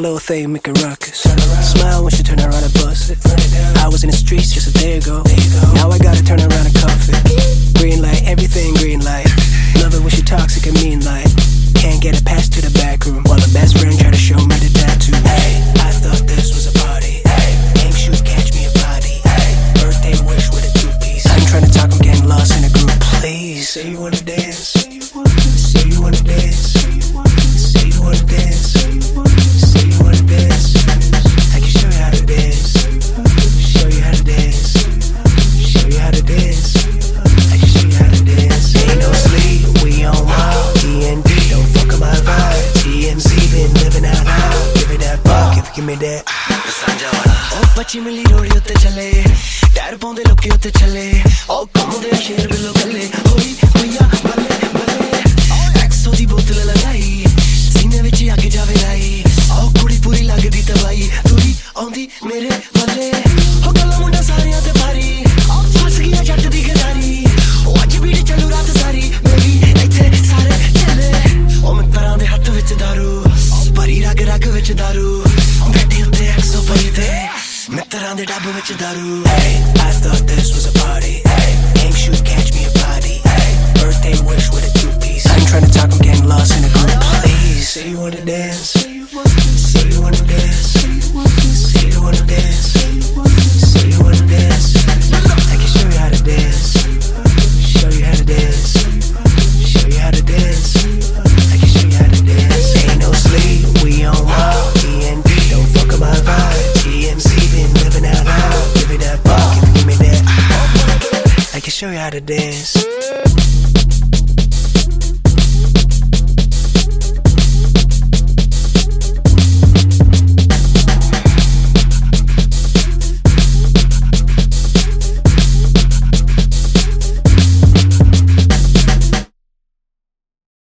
little thing, make a ruckus. Smile when she turn around and bust it. I was in the streets just a day ago. Now I gotta turn around and cuff it. Green light, everything green light. Love it when she toxic and mean like. Can't get it past to the back room while the best friend try to show me the tattoo. Hey, I thought this was a party. Hey, aim shoot, catch me a body. Hey, birthday wish with a two-piece. I ain't trying to talk, I'm getting lost in a group. Please, say you wanna dance. Say you wanna dance. Say you wanna dance. Say you wanna dance. I can show you how to dance. Show you how to dance. Show you how to dance. I can show you how to dance. Ain't no sleep, we on wild. TND, don't fuck up my vibe. TMZ, been living out loud. Give me that buck if you give me that. Oh, पच्ची मिली रोड़ी उत्ते चले, tyre पाउंदे लोकी उत्ते चले, oh कमोदे शेर below गले, होई होइया बल्ले बल्ले, एक्सो दी बोतल लगाई, सीने विच आके जावे लाई, oh कुड़ी पूरी लगदी तबाई, तू ही आउंदी मेरे बल्ले, हो गल्ला मुंडा सारियां ते भारी, फस गया जट दी गदारी, oh अज बीड़ी चलू रात सारी, मेरी इत्थे सारे चले, oh मित्तरां दे हत्थ विच दारू, भरी रग रग विच दारू, बैठी उत्ते एक्सो पई ते मित्तरां दे डब्ब विच दारू. Hey, I thought this was a party. Hey, aim shoot, catch me a body. Hey, birthday wish with a two-piece. I ain't trying to talk, I'm getting lost in a group. Please, say you wanna dance. Say you wanna dance. Say you wanna dance. Say you wanna dance. I can show you how to dance. Show you how to dance. Show you how to dance. I can show you how to dance. Ain't no sleep, we on wild. TND, don't fuck up my vibe. TMZ, been living out loud. Give me that buck if you give me that. I can show you how to dance.